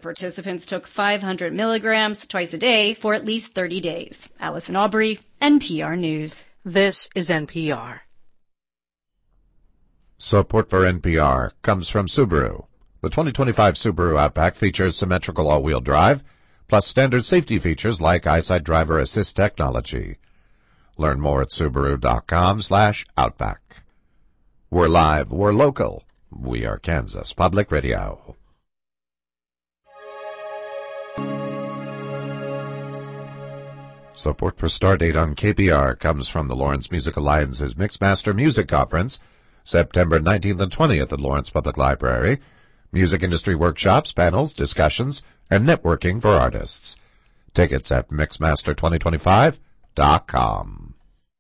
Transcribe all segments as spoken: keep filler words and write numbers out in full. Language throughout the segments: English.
Participants took five hundred milligrams twice a day for at least thirty days. Allison Aubrey, N P R News. This is N P R. Support for N P R comes from Subaru. The twenty twenty-five Subaru Outback features symmetrical all-wheel drive, plus standard safety features like EyeSight Driver Assist technology. Learn more at Subaru.com slash Outback. We're live, we're local. We are Kansas Public Radio. Support for Stardate on K P R comes from the Lawrence Music Alliance's Mixmaster Music Conference, September nineteenth and twentieth at Lawrence Public Library. Music industry workshops, panels, discussions, and networking for artists. Tickets at mixmaster twenty twenty-five dot com.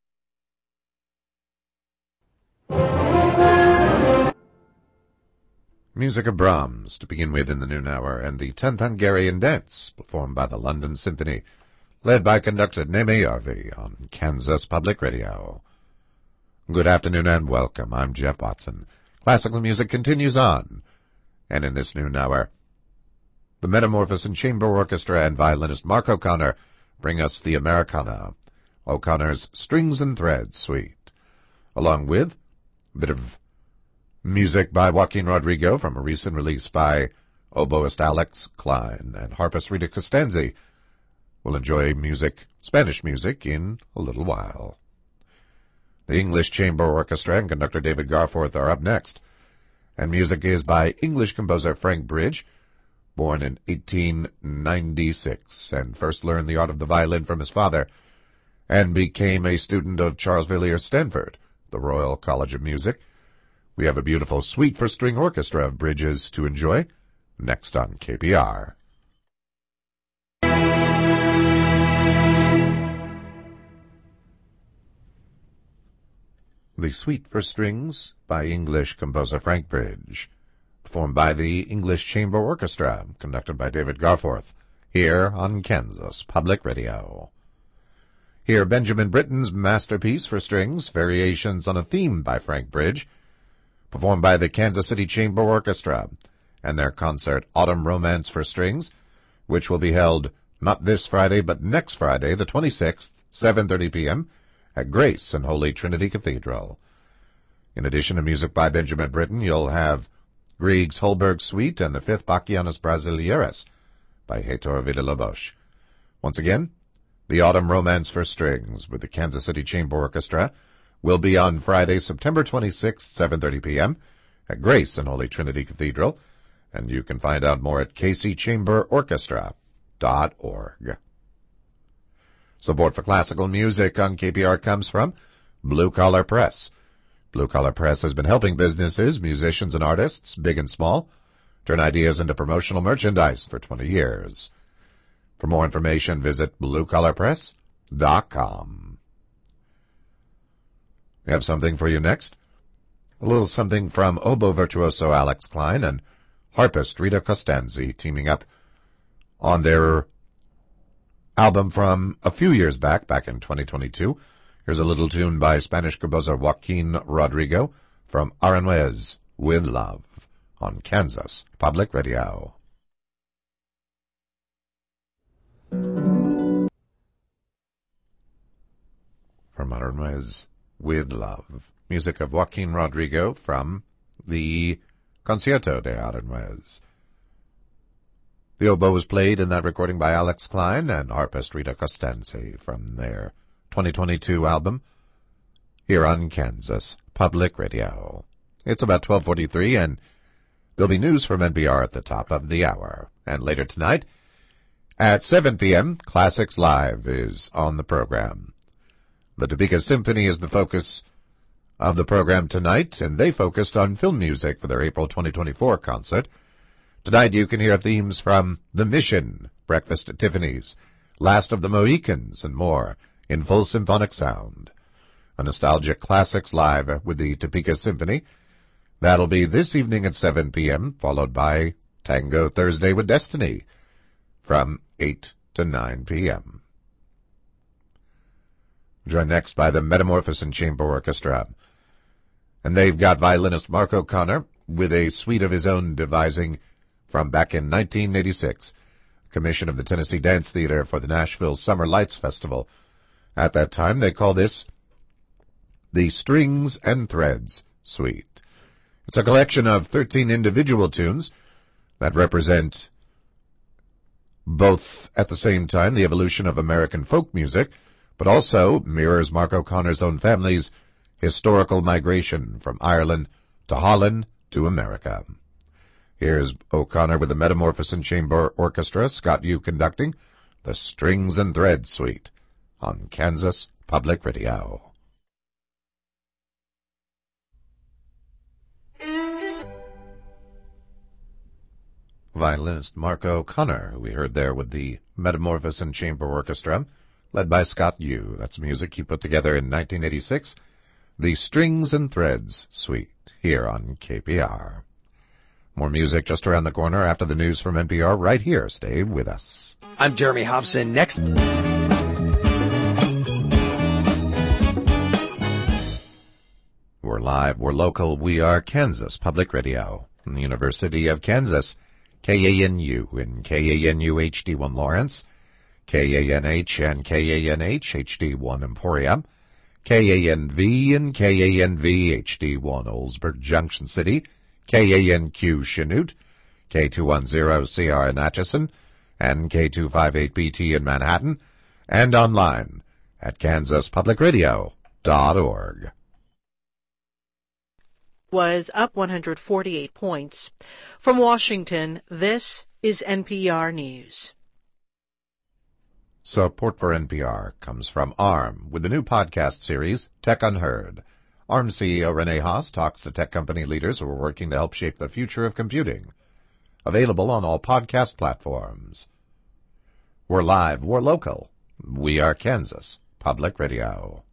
Music of Brahms to begin with in the noon hour, and the tenth Hungarian Dance, performed by the London Symphony, led by conductor Németh Järvi on Kansas Public Radio. Good afternoon and welcome. I'm Jeff Watson. Classical music continues on, and in this noon hour, the Metamorphosis Chamber Orchestra and violinist Mark O'Connor bring us the Americana, O'Connor's Strings and Threads Suite, along with a bit of music by Joaquin Rodrigo from a recent release by oboist Alex Klein, and harpist Rita Costanzi. We'll enjoy music, Spanish music, in a little while. The English Chamber Orchestra and conductor David Garforth are up next, and music is by English composer Frank Bridge, born in eighteen ninety-six, and first learned the art of the violin from his father, and became a student of Charles Villiers Stanford, the Royal College of Music. We have a beautiful suite for string orchestra of Bridges to enjoy, next on K P R. The Suite for Strings by English composer Frank Bridge, performed by the English Chamber Orchestra, conducted by David Garforth, here on Kansas Public Radio. Here, Benjamin Britten's masterpiece for strings, Variations on a Theme by Frank Bridge, performed by the Kansas City Chamber Orchestra, and their concert Autumn Romance for Strings, which will be held not this Friday, but next Friday, the twenty-sixth, seven thirty p.m., at Grace and Holy Trinity Cathedral. In addition to music by Benjamin Britten, you'll have Grieg's Holberg Suite and the Fifth Bacchianus Brasileiras by Heitor Villa-Lobos. Once again, the Autumn Romance for Strings with the Kansas City Chamber Orchestra will be on Friday, September twenty-sixth, seven thirty p.m. at Grace and Holy Trinity Cathedral, and you can find out more at k c chamber orchestra dot org. Support for classical music on K P R comes from Blue Collar Press. Blue Collar Press has been helping businesses, musicians, and artists, big and small, turn ideas into promotional merchandise for twenty years. For more information, visit blue collar press dot com. We have something for you next. A little something from oboe virtuoso Alex Klein and harpist Rita Costanzi teaming up on their album from a few years back, back in twenty twenty-two. Here's a little tune by Spanish composer Joaquin Rodrigo from Aranjuez, With Love, on Kansas Public Radio. From Aranjuez, With Love, music of Joaquin Rodrigo from the Concierto de Aranjuez. The oboe was played in that recording by Alex Klein and harpist Rita Costanzi from their twenty twenty-two album, here on Kansas Public Radio. It's about twelve forty-three, and there'll be news from N P R at the top of the hour. And later tonight, at seven p.m., Classics Live is on the program. The Topeka Symphony is the focus of the program tonight, and they focused on film music for their April twenty twenty-four concert. Tonight you can hear themes from The Mission, Breakfast at Tiffany's, Last of the Mohicans, and more in full symphonic sound. A nostalgic Classics Live with the Topeka Symphony. That'll be this evening at seven p.m., followed by Tango Thursday with Destiny from eight to nine p.m. Joined next by the Metamorphosis Chamber Orchestra. And they've got violinist Mark O'Connor with a suite of his own devising from back in nineteen eighty-six, commission of the Tennessee Dance Theater for the Nashville Summer Lights Festival. At that time, they call this the Strings and Threads Suite. It's a collection of thirteen individual tunes that represent both, at the same time, the evolution of American folk music, but also mirrors Mark O'Connor's own family's historical migration from Ireland to Holland to America. Here's O'Connor with the Metamorphosis Chamber Orchestra, Scott Yu conducting the Strings and Threads Suite on Kansas Public Radio. Violinist Mark O'Connor, who we heard there with the Metamorphosis Chamber Orchestra, led by Scott Yu. That's music he put together in nineteen eighty-six. The Strings and Threads Suite, here on K P R. More music just around the corner after the news from N P R right here. Stay with us. I'm Jeremy Hobson. Next. We're live, we're local, we are Kansas Public Radio, from the University of Kansas, K A N U and K A N U H D one Lawrence, K A N H and K A N H H D one Emporia, K A N V and K A N V H D one Oldsburg Junction City, K A N Q Chanute, K two ten C R in Atchison, and K two fifty-eight B T in Manhattan, and online at kansas public radio dot org. Was up one hundred forty-eight points. From Washington, this is N P R News. Support for N P R comes from ARM with the new podcast series, Tech Unheard. ARM C E O Rene Haas talks to tech company leaders who are working to help shape the future of computing. Available on all podcast platforms. We're live, we're local. We are Kansas Public Radio.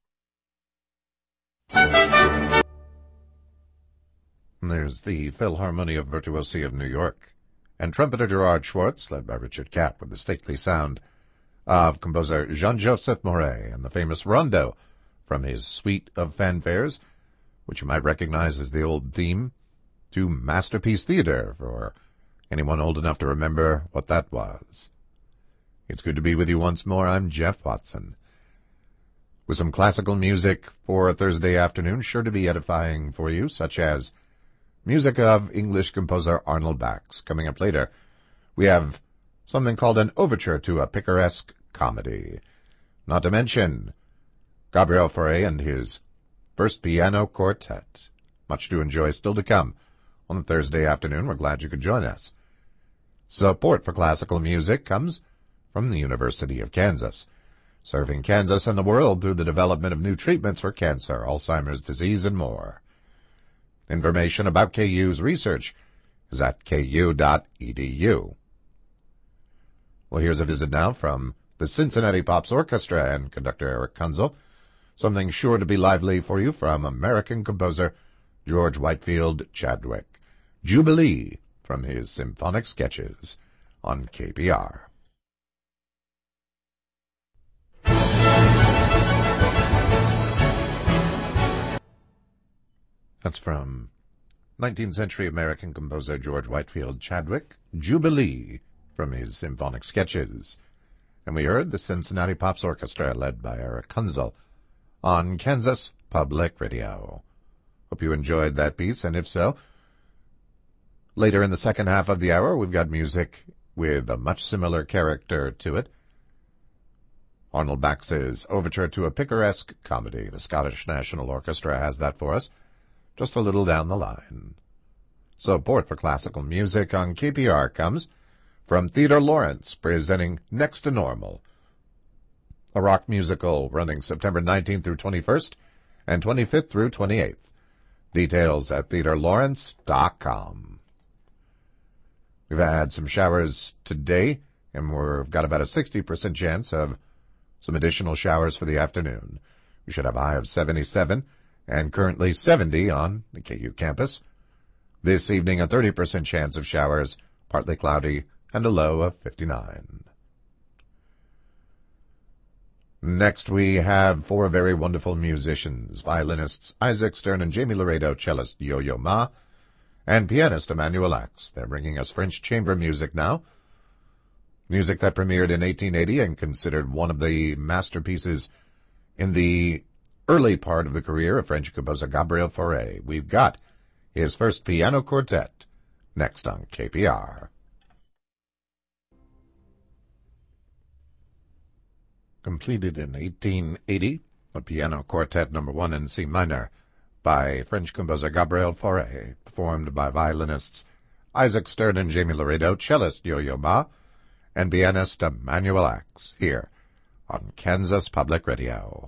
There's the Philharmonia of Virtuosi of New York, and trumpeter Gerard Schwartz, led by Richard Kapp, with the stately sound of composer Jean-Joseph Moret and the famous rondo from his suite of fanfares, which you might recognize as the old theme to Masterpiece Theater, for anyone old enough to remember what that was. It's good to be with you once more. I'm Jeff Watson, with some classical music for a Thursday afternoon, sure to be edifying for you, such as music of English composer Arnold Bax. Coming up later, we have something called an overture to a picaresque comedy. Not to mention Gabriel Fauré and his first piano quartet. Much to enjoy still to come on the Thursday afternoon. We're glad you could join us. Support for classical music comes from the University of Kansas, serving Kansas and the world through the development of new treatments for cancer, Alzheimer's disease, and more. Information about K U's research is at k u dot e d u. Well, here's a visit now from the Cincinnati Pops Orchestra and conductor Eric Kunzel. Something sure to be lively for you from American composer George Whitefield Chadwick. Jubilee from his symphonic sketches on K P R. That's from nineteenth century American composer George Whitefield Chadwick, Jubilee from his symphonic sketches. And we heard the Cincinnati Pops Orchestra, led by Eric Kunzel, on Kansas Public Radio. Hope you enjoyed that piece, and if so, later in the second half of the hour, we've got music with a much similar character to it. Arnold Bax's Overture to a Picaresque Comedy. The Scottish National Orchestra has that for us, just a little down the line. Support for classical music on K P R comes from Theodore Lawrence, presenting Next to Normal, a rock musical running September nineteenth through twenty-first and twenty-fifth through twenty-eighth. Details at theodore lawrence dot com. We've had some showers today, and we've got about a sixty percent chance of some additional showers for the afternoon. We should have a high of seventy-seven, and currently seventy on the K U campus. This evening, a thirty percent chance of showers, partly cloudy, and a low of fifty-nine. Next, we have four very wonderful musicians, violinists Isaac Stern and Jamie Laredo, cellist Yo-Yo Ma, and pianist Emanuel Ax. They're bringing us French chamber music now. Music that premiered in eighteen eighty and considered one of the masterpieces in the early part of the career of French composer Gabriel Fauré. We've got his first piano quartet next on K P R. Completed in eighteen eighty, a piano quartet number one in C minor by French composer Gabriel Fauré, performed by violinists Isaac Stern and Jamie Laredo, cellist Yo-Yo Ma, and pianist Emanuel Ax, here on Kansas Public Radio.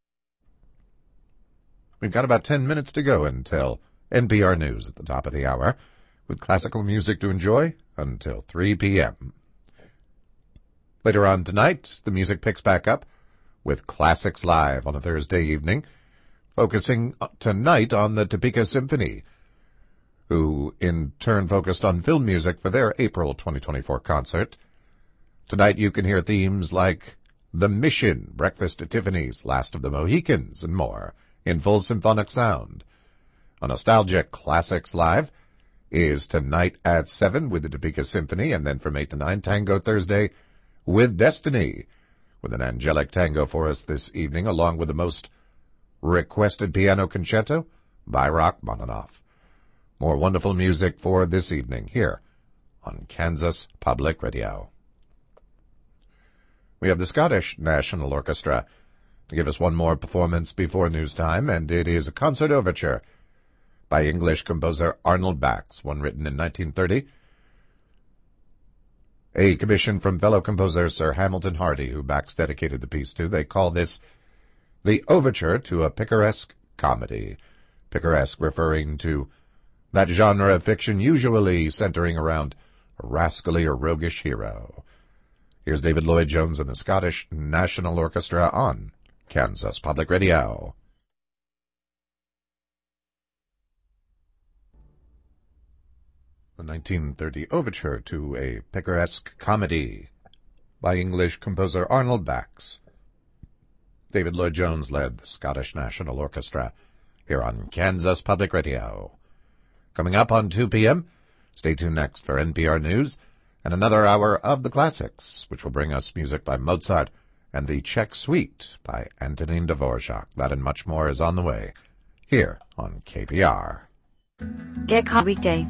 We've got about ten minutes to go until N P R News at the top of the hour, with classical music to enjoy until three p.m. Later on tonight, the music picks back up with Classics Live on a Thursday evening, focusing tonight on the Topeka Symphony, who in turn focused on film music for their April twenty twenty-four concert. Tonight you can hear themes like The Mission, Breakfast at Tiffany's, Last of the Mohicans, and more in full symphonic sound. A nostalgic Classics Live is tonight at seven with the Topeka Symphony, and then from eight to nine, Tango Thursday with Destiny, with an angelic tango for us this evening, along with the most requested piano concerto by Rachmaninoff. More wonderful music for this evening here on Kansas Public Radio. We have the Scottish National Orchestra to give us one more performance before news time, and it is a concert overture by English composer Arnold Bax, one written in nineteen thirty. A commission from fellow composer Sir Hamilton Hardy, who Bax dedicated the piece to. They call this the overture to a picaresque comedy. Picaresque referring to that genre of fiction usually centering around a rascally or roguish hero. Here's David Lloyd-Jones and the Scottish National Orchestra on Kansas Public Radio. The nineteen thirty overture to a picaresque comedy by English composer Arnold Bax. David Lloyd-Jones led the Scottish National Orchestra here on Kansas Public Radio. Coming up on two p.m., stay tuned next for N P R News and another hour of the classics, which will bring us music by Mozart and the Czech Suite by Antonín Dvorak. That and much more is on the way here on K P R. Get caught weekday.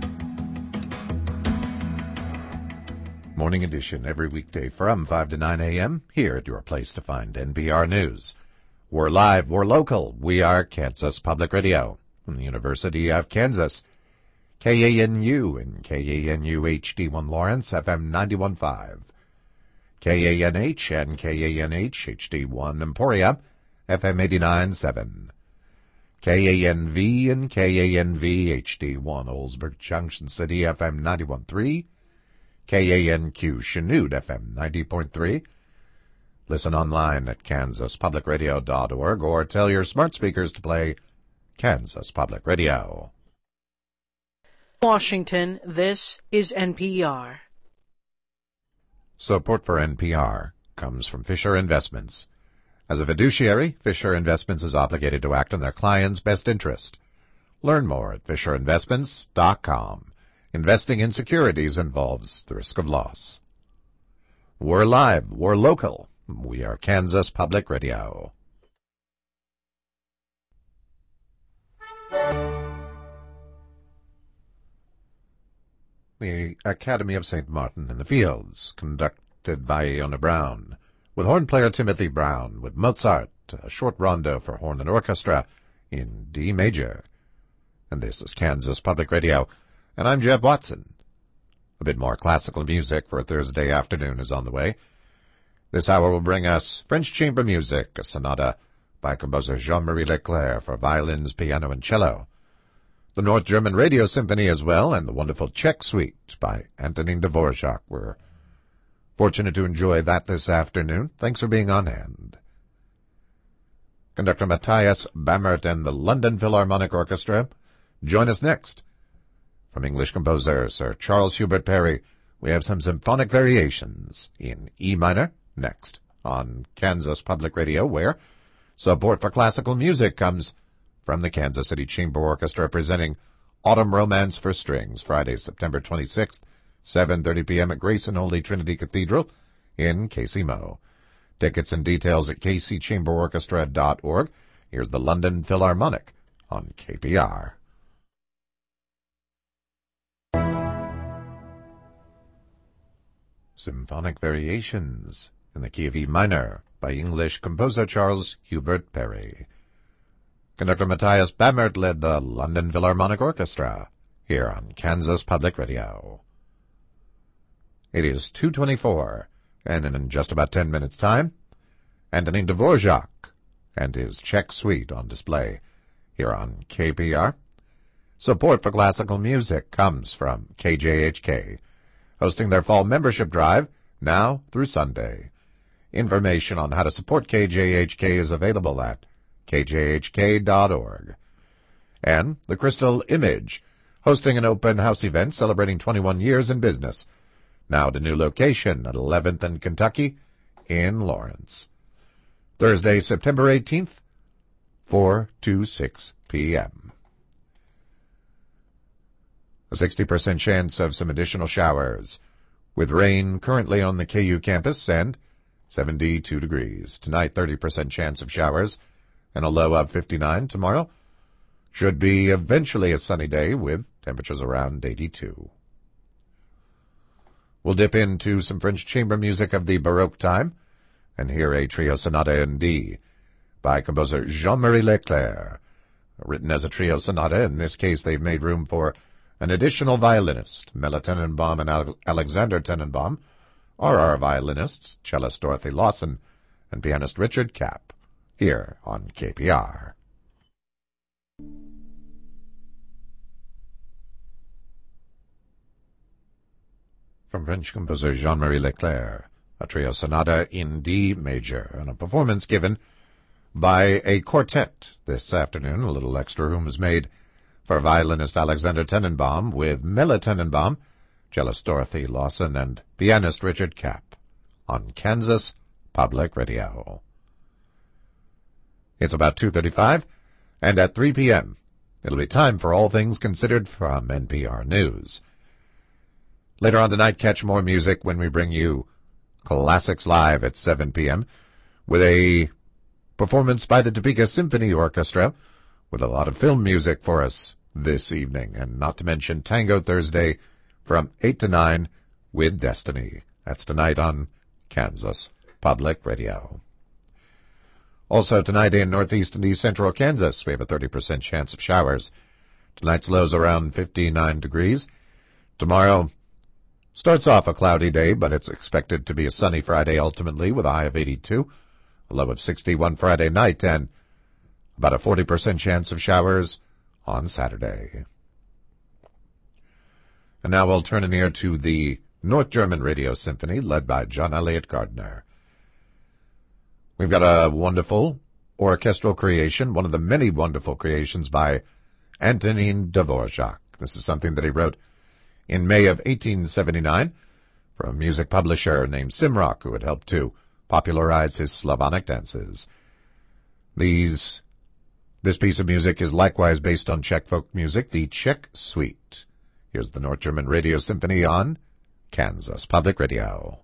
Morning edition every weekday from five to nine a.m. here at your place to find N P R News. We're live, we're local, we are Kansas Public Radio from the University of Kansas. K A N U and K A N U H D one Lawrence, F M ninety-one point five. K A N H and K A N H H D one Emporia, F M eighty-nine point seven. K A N V and K A N V H D one Oldsburg Junction City, F M ninety-one point three. K A N Q Chanute, F M ninety point three. Listen online at kansas public radio dot org or tell your smart speakers to play Kansas Public Radio. Washington, this is N P R. Support for N P R comes from Fisher Investments. As a fiduciary, Fisher Investments is obligated to act in their client's best interest. Learn more at fisher investments dot com. Investing in securities involves the risk of loss. We're live, we're local, we are Kansas Public Radio. The Academy of Saint Martin in the Fields, conducted by Iona Brown, with horn player Timothy Brown, with Mozart, a short rondo for horn and orchestra in D major. And this is Kansas Public Radio, and I'm Jeff Watson. A bit more classical music for a Thursday afternoon is on the way. This hour will bring us French chamber music, a sonata by composer Jean-Marie Leclerc for violins, piano, and cello. The North German Radio Symphony as well, and the wonderful Czech Suite by Antonín Dvorak. We're fortunate to enjoy that this afternoon. Thanks for being on hand. Conductor Matthias Bammert and the London Philharmonic Orchestra join us next. From English composer Sir Charles Hubert Parry, we have some symphonic variations in E minor next on Kansas Public Radio, where support for classical music comes from the Kansas City Chamber Orchestra, presenting Autumn Romance for Strings, Friday, September twenty-sixth, seven thirty p.m. at Grace and Holy Trinity Cathedral in K C M O. Tickets and details at k c chamber orchestra dot org. Here's the London Philharmonic on K P R. Symphonic Variations in the key of E minor by English composer Charles Hubert Parry. Conductor Matthias Bamert led the London Philharmonic Orchestra here on Kansas Public Radio. It is two twenty-four, and in just about ten minutes' time, Antonin Dvorak and his Czech Suite on display here on K P R. Support for classical music comes from K J H K, hosting their fall membership drive now through Sunday. Information on how to support K J H K is available at k j h k dot org. And the Crystal Image, hosting an open house event celebrating twenty-one years in business, now at a new location at eleventh and Kentucky in Lawrence. Thursday, September eighteenth, four to six p.m. A sixty percent chance of some additional showers, with rain currently on the K U campus and seventy-two degrees. Tonight, thirty percent chance of showers and a low of fifty-nine. Tomorrow should be eventually a sunny day with temperatures around eighty-two. We'll dip into some French chamber music of the Baroque time and hear a trio sonata in D by composer Jean-Marie Leclerc. Written as a trio sonata, in this case they've made room for an additional violinist. Mela Tenenbaum and Ale- Alexander Tenenbaum are our violinists, cellist Dorothy Lawson and pianist Richard Kapp, here on K P R. From French composer Jean-Marie Leclerc, a trio sonata in D major, and a performance given by a quartet this afternoon. A little extra room is made for violinist Alexander Tenenbaum with Mela Tenenbaum, cellist Dorothy Lawson, and pianist Richard Kapp on Kansas Public Radio. It's about two thirty-five, and at three p.m. it'll be time for All Things Considered from N P R News. Later on tonight, catch more music when we bring you Classics Live at seven p.m. with a performance by the Topeka Symphony Orchestra with a lot of film music for us this evening, and not to mention Tango Thursday from eight to nine with Destiny. That's tonight on Kansas Public Radio. Also tonight in northeast and east central Kansas, we have a thirty percent chance of showers. Tonight's low's around fifty-nine degrees. Tomorrow starts off a cloudy day, but it's expected to be a sunny Friday ultimately with a high of eighty-two, a low of sixty-one Friday night, and about a forty percent chance of showers on Saturday. And now we'll turn an ear to the North German Radio Symphony led by John Elliott Gardner. We've got a wonderful orchestral creation, one of the many wonderful creations by Antonin Dvorak. This is something that he wrote in May of eighteen seventy-nine for a music publisher named Simrock, who had helped to popularize his Slavonic dances. These, this piece of music is likewise based on Czech folk music, the Czech Suite. Here's the North German Radio Symphony on Kansas Public Radio.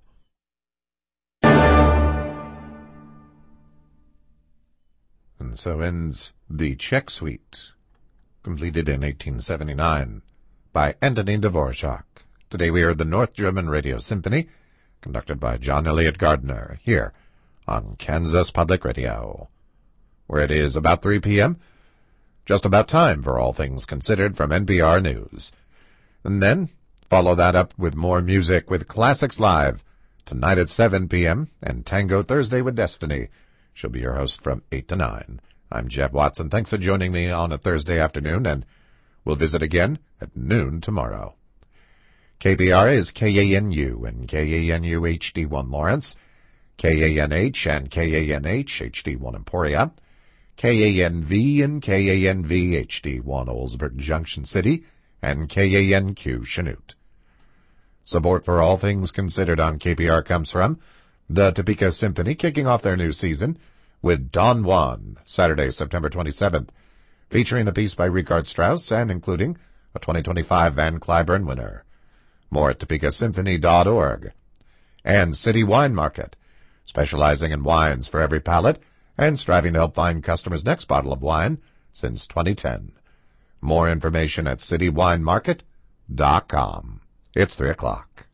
And so ends the Czech Suite, completed in eighteen seventy-nine by Antonin Dvorak. Today we heard the North German Radio Symphony, conducted by John Elliott Gardner, here on Kansas Public Radio, where it is about three p.m., just about time for All Things Considered from N P R News. And then follow that up with more music with Classics Live, tonight at seven p.m., and Tango Thursday with Destiny. She'll be your host from eight to nine. I'm Jeff Watson. Thanks for joining me on a Thursday afternoon, and we'll visit again at noon tomorrow. K P R is K A N U and K A N U H D one Lawrence, K A N H and K A N H H D one Emporia, K A N V and K A N V H D one Oldsburg Junction City, and K A N Q Chanute. Support for All Things Considered on K P R comes from the Topeka Symphony, kicking off their new season with Don Juan, Saturday, September twenty-seventh, featuring the piece by Richard Strauss and including a twenty twenty-five Van Cliburn winner. More at topeka symphony dot org. And City Wine Market, specializing in wines for every palate and striving to help find customers' next bottle of wine since twenty ten. More information at city wine market dot com. It's three o'clock.